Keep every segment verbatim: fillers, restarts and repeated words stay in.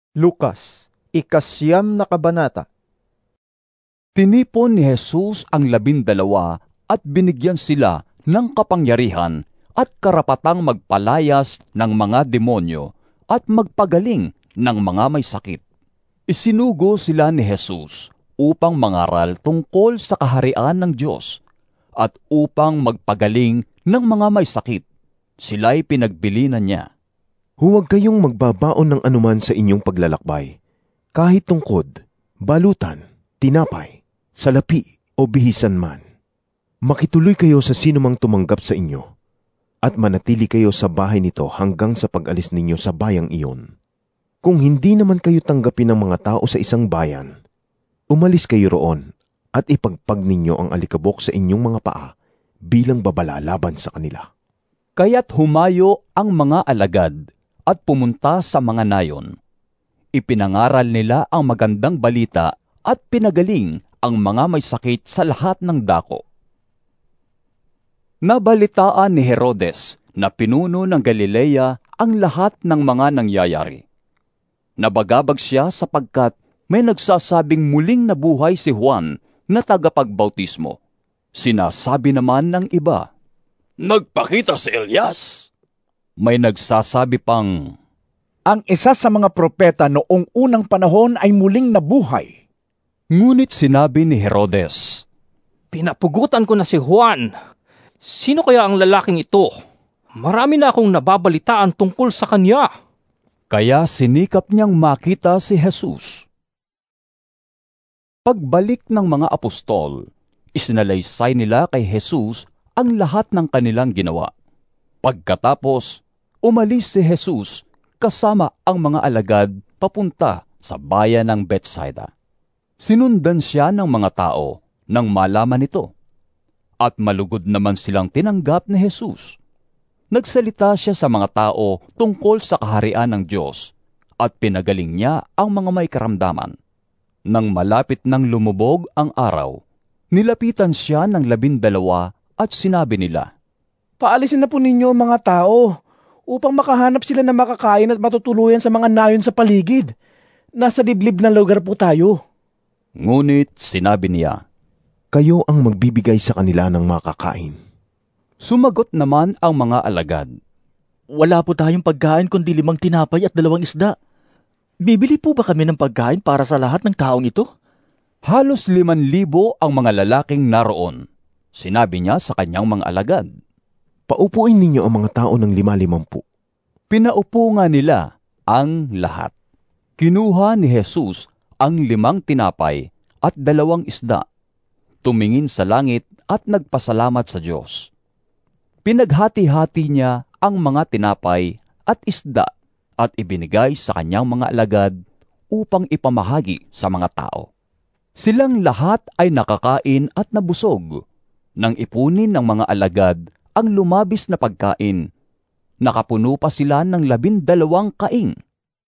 Lukas, ikasyam na kabanata. Tinipon ni Jesus ang labindalawa at binigyan sila ng kapangyarihan at karapatang magpalayas ng mga demonyo at magpagaling ng mga may sakit. Isinugo sila ni Jesus upang mangaral tungkol sa kaharian ng Diyos at upang magpagaling ng mga may sakit. Sila'y pinagbilinan niya. Huwag kayong magbabaon ng anuman sa inyong paglalakbay, kahit tungkod, balutan, tinapay, salapi o bihisan man. Makituloy kayo sa sinumang tumanggap sa inyo, at manatili kayo sa bahay nito hanggang sa pag-alis ninyo sa bayang iyon. Kung hindi naman kayo tanggapin ng mga tao sa isang bayan, umalis kayo roon at ipagpag ninyo ang alikabok sa inyong mga paa bilang babala laban sa kanila. Kaya't humayo ang mga alagad at pumunta sa mga nayon. Ipinangaral nila ang magandang balita at pinagaling ang mga may sakit sa lahat ng dako. Nabalitaan ni Herodes na pinuno ng Galilea ang lahat ng mga nangyayari. Nabagabag siya sapagkat may nagsasabing muling nabuhay si Juan na tagapagbautismo. Sinasabi naman ng iba, "Nagpakita si Elias." May nagsasabi pang, "Ang isa sa mga propeta noong unang panahon ay muling nabuhay." Ngunit sinabi ni Herodes, "Pinapugutan ko na si Juan. Sino kaya ang lalaking ito? Marami na akong nababalitaan tungkol sa kanya." Kaya sinikap niyang makita si Jesus. Pagbalik ng mga apostol, isinalaysay nila kay Jesus ang lahat ng kanilang ginawa. Pagkatapos, umalis si Jesus kasama ang mga alagad papunta sa bayan ng Bethsaida. Sinundan siya ng mga tao nang malaman ito, at malugod naman silang tinanggap ni Jesus. Nagsalita siya sa mga tao tungkol sa kaharian ng Diyos at pinagaling niya ang mga may karamdaman. Nang malapit nang lumubog ang araw, nilapitan siya ng labindalawa at sinabi nila, "Paalisin na po ninyo ang mga tao upang makahanap sila na makakain at matutuluyan sa mga nayon sa paligid. Nasa liblib na lugar po tayo." Ngunit sinabi niya, "Kayo ang magbibigay sa kanila ng makakain." Sumagot naman ang mga alagad, "Wala po tayong pagkain kundi limang tinapay at dalawang isda. Bibili po ba kami ng pagkain para sa lahat ng taong ito?" Halos liman libo ang mga lalaking naroon. Sinabi niya sa kanyang mga alagad, "Paupuin ninyo ang mga tao ng lima-limampu." Pinaupo nga nila ang lahat. Kinuha ni Jesus ang limang tinapay at dalawang isda, tumingin sa langit at nagpasalamat sa Diyos. Pinaghati-hati niya ang mga tinapay at isda at ibinigay sa kanyang mga alagad upang ipamahagi sa mga tao. Silang lahat ay nakakain at nabusog. Nang ipunin ng mga alagad ang lumabis na pagkain, nakapuno pa sila ng labindalawang kaing.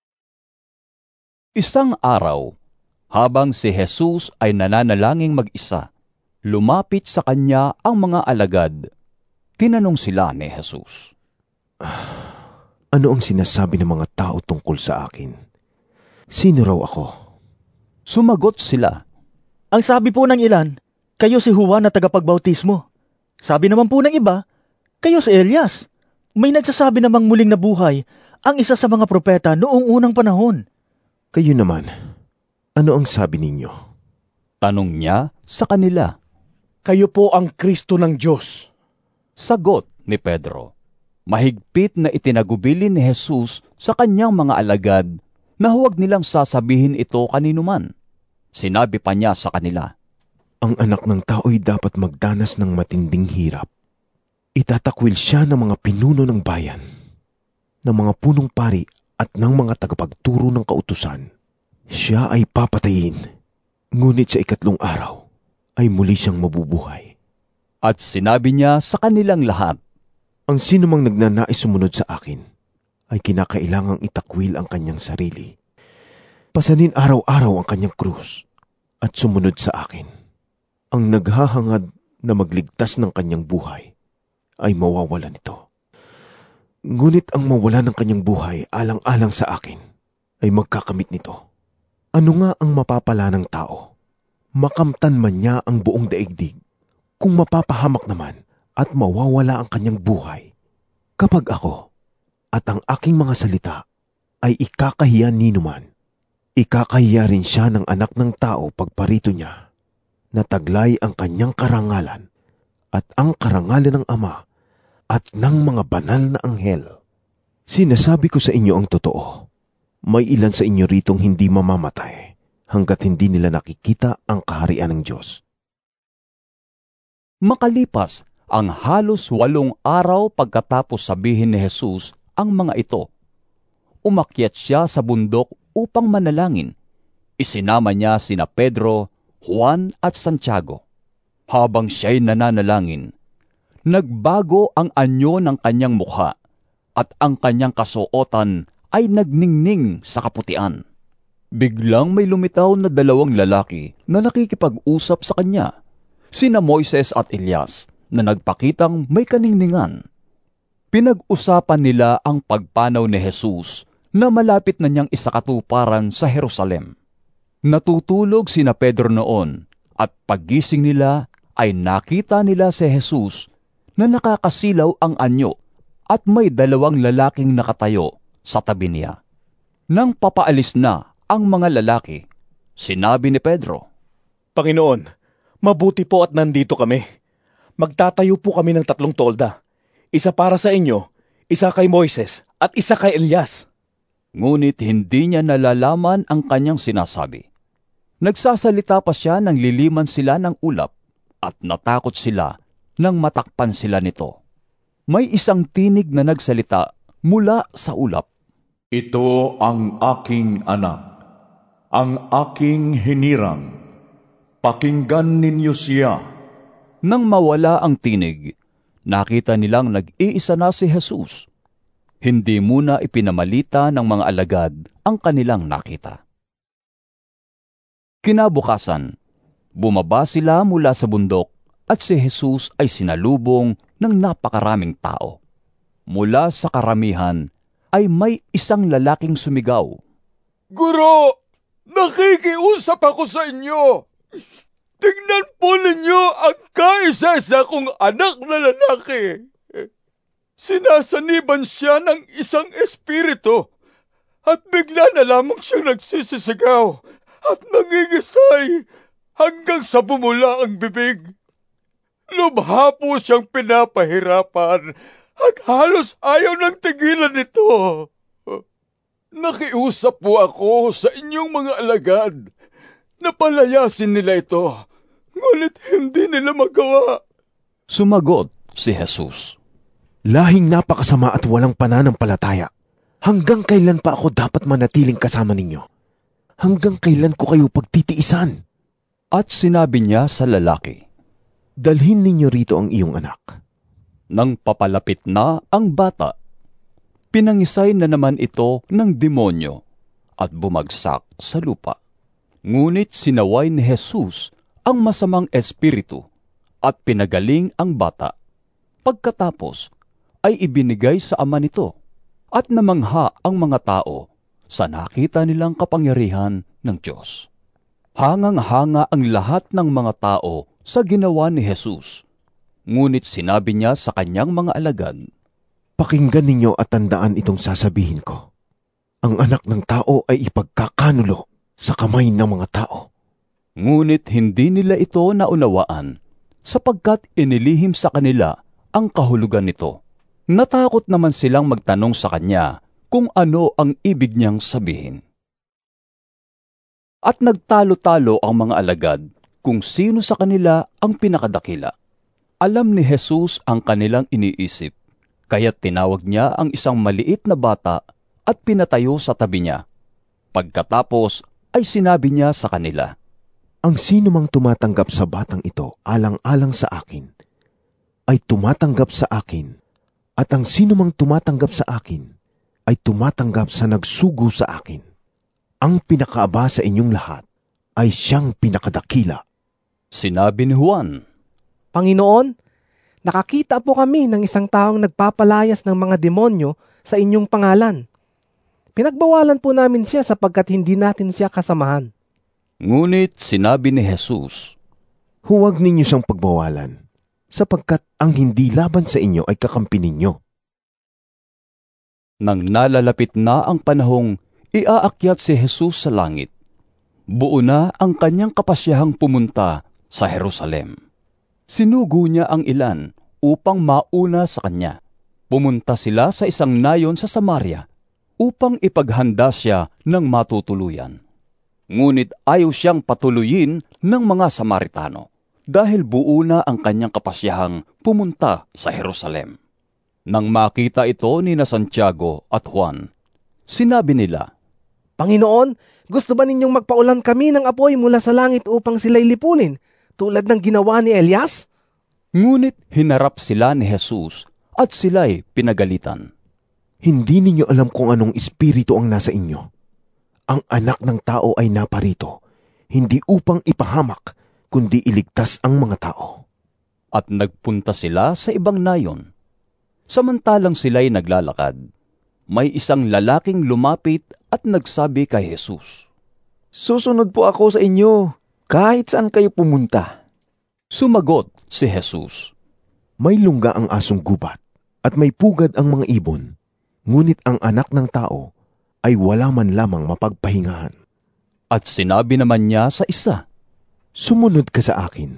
Isang araw, habang si Jesus ay nananalangin mag-isa, lumapit sa kanya ang mga alagad. Tinanong sila ni Jesus, "Ano ang sinasabi ng mga tao tungkol sa akin? Sino raw ako?" Sumagot sila, "Ang sabi po ng ilan, kayo si Juan na tagapagbautismo. Sabi naman po ng iba, kayo si Elias. May nagsasabi namang muling nabuhay ang isa sa mga propeta noong unang panahon." "Kayo naman, ano ang sabi ninyo?" Tanong niya sa kanila. "Kayo po ang Kristo ng Diyos." Sagot ni Pedro. Mahigpit na itinagubilin ni Jesus sa kanyang mga alagad na huwag nilang sasabihin ito kaninuman. Sinabi pa niya sa kanila, "Ang anak ng tao'y dapat magdanas ng matinding hirap. Itatakwil siya ng mga pinuno ng bayan, ng mga punong pari at ng mga tagapagturo ng kautusan. Siya ay papatayin, ngunit sa ikatlong araw ay muli siyang mabubuhay." At sinabi niya sa kanilang lahat, "Ang sinumang nagnanais sumunod sa akin ay kinakailangang itakwil ang kanyang sarili. Pasanin araw-araw ang kanyang krus at sumunod sa akin. Ang naghahangad na magligtas ng kanyang buhay ay mawawalan nito. Ngunit ang mawala ng kanyang buhay alang-alang sa akin ay magkakamit nito. Ano nga ang mapapala ng tao? Makamtan man niya ang buong daigdig, kung mapapahamak naman at mawawala ang kanyang buhay. Kapag ako at ang aking mga salita ay ikakahiya ninuman, ikakahiya rin siya ng anak ng tao pagparito niya, na taglay ang kanyang karangalan at ang karangalan ng Ama at ng mga banal na anghel. Sinasabi ko sa inyo ang totoo, may ilan sa inyo ritong hindi mamamatay hanggat hindi nila nakikita ang kaharian ng Diyos. Makalipas ang halos walong araw pagkatapos sabihin ni Jesus ang mga ito, umakyat siya sa bundok upang manalangin. Isinama niya sina Pedro, Juan at Santiago. Habang siya'y nananalangin, nagbago ang anyo ng kanyang mukha at ang kanyang kasuotan ay nagningning sa kaputian. Biglang may lumitaw na dalawang lalaki na nakikipag-usap sa kanya, sina Moises at Elias, na nagpakitang may kaningningan. Pinag-usapan nila ang pagpanaw ni Jesus na malapit na niyang isakatuparan sa Jerusalem. Natutulog sina Pedro noon at paggising nila ay nakita nila si Jesus na nakakasilaw ang anyo at may dalawang lalaking nakatayo sa tabi niya. Nang papaalis na ang mga lalaki, sinabi ni Pedro, Panginoon, mabuti po at nandito kami. Magtatayo po kami ng tatlong tolda. Isa para sa inyo, isa kay Moises, at isa kay Elias. Ngunit hindi niya nalalaman ang kanyang sinasabi. Nagsasalita pa siya nang liliman sila ng ulap at natakot sila nang matakpan sila nito. May isang tinig na nagsalita mula sa ulap. Ito ang aking anak, ang aking hinirang. Pakinggan ninyo siya. Nang mawala ang tinig, nakita nilang nag-iisa na si Jesus. Hindi muna ipinamalita ng mga alagad ang kanilang nakita. Kinabukasan, bumaba sila mula sa bundok at si Jesus ay sinalubong ng napakaraming tao. Mula sa karamihan ay may isang lalaking sumigaw, Guro, nakikiusap ako sa inyo. Tingnan po ninyo ang kaisa-isa kong anak na lalaki. Sinasaniban siya ng isang espiritu at bigla na lamang siyang nagsisisigaw at nangingisay hanggang sa bumula ang bibig. Lubha po siyang pinapahirapan at halos ayaw nang tigilan nito. Nakiusap po ako sa inyong mga alagad na palayasin nila ito, ngunit hindi nila magawa. Sumagot si Jesus, Lahing napakasama at walang pananampalataya. Hanggang kailan pa ako dapat manatiling kasama ninyo? Hanggang kailan ko kayo pagtitiisan? At sinabi niya sa lalaki, Dalhin ninyo rito ang iyong anak. Nang papalapit na ang bata, pinangisay na naman ito ng demonyo at bumagsak sa lupa. Ngunit sinaway ni Jesus ang masamang espiritu at pinagaling ang bata. Pagkatapos ay ibinigay sa ama nito at namangha ang mga tao sa nakita nilang kapangyarihan ng Diyos. Hangang-hanga ang lahat ng mga tao sa ginawa ni Jesus. Ngunit sinabi niya sa kanyang mga alagad, Pakinggan ninyo at tandaan itong sasabihin ko. Ang anak ng tao ay ipagkakanulo sa kamay ng mga tao. Ngunit hindi nila ito naunawaan, sapagkat inilihim sa kanila ang kahulugan nito. Natakot naman silang magtanong sa kanya kung ano ang ibig niyang sabihin. At nagtalo-talo ang mga alagad kung sino sa kanila ang pinakadakila. Alam ni Jesus ang kanilang iniisip, kaya't tinawag niya ang isang maliit na bata at pinatayo sa tabi niya. Pagkatapos ay sinabi niya sa kanila, Ang sino mang tumatanggap sa batang ito alang-alang sa akin, ay tumatanggap sa akin, at ang sino mang tumatanggap sa akin, ay tumatanggap sa nagsugo sa akin. Ang pinakaaba sa inyong lahat ay siyang pinakadakila. Sinabi ni Juan, Panginoon, nakakita po kami ng isang taong nagpapalayas ng mga demonyo sa inyong pangalan. Pinagbawalan po namin siya sapagkat hindi natin siya kasamahan. Ngunit sinabi ni Jesus, Huwag ninyo siyang pagbawalan, sapagkat ang hindi laban sa inyo ay kakampi ninyo. Nang nalalapit na ang panahong iaakyat si Jesus sa langit, buo na ang kanyang kapasyahang pumunta sa Jerusalem. Sinugo niya ang ilan upang mauna sa kanya. Pumunta sila sa isang nayon sa Samaria upang ipaghanda siya ng matutuluyan. Ngunit ayaw siyang patuluyin ng mga Samaritano dahil buo na ang kanyang kapasyahang pumunta sa Jerusalem. Nang makita ito ni na Santiago at Juan, sinabi nila, Panginoon, gusto ba ninyong magpaulan kami ng apoy mula sa langit upang sila'y lipunin, tulad ng ginawa ni Elias? Ngunit hinarap sila ni Jesus at sila'y pinagalitan. Hindi ninyo alam kung anong espiritu ang nasa inyo. Ang anak ng tao ay naparito, hindi upang ipahamak, kundi iligtas ang mga tao. At nagpunta sila sa ibang nayon. Samantalang sila'y naglalakad, may isang lalaking lumapit at nagsabi kay Jesus, Susunod po ako sa inyo, kahit saan kayo pumunta. Sumagot si Jesus, May lungga ang asong gubat, at may pugad ang mga ibon, ngunit ang anak ng tao ay wala man lamang mapagpahingahan. At sinabi naman niya sa isa, Sumunod ka sa akin.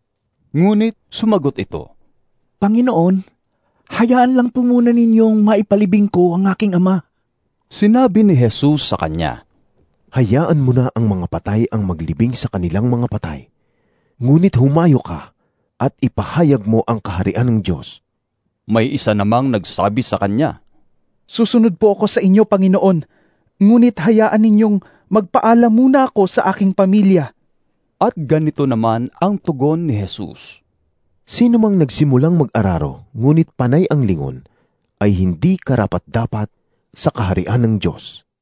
Ngunit sumagot ito, Panginoon, hayaan lang po muna ninyong maipalibing ko ang aking ama. Sinabi ni Jesus sa kanya, Hayaan mo na ang mga patay ang maglibing sa kanilang mga patay. Ngunit humayo ka at ipahayag mo ang kaharian ng Diyos. May isa namang nagsabi sa kanya, Susunod po ako sa inyo, Panginoon, ngunit hayaan ninyong magpaalam muna ako sa aking pamilya. At ganito naman ang tugon ni Jesus, Sino mang nagsimulang mag-araro, ngunit panay ang lingon, ay hindi karapat-dapat sa kaharian ng Diyos.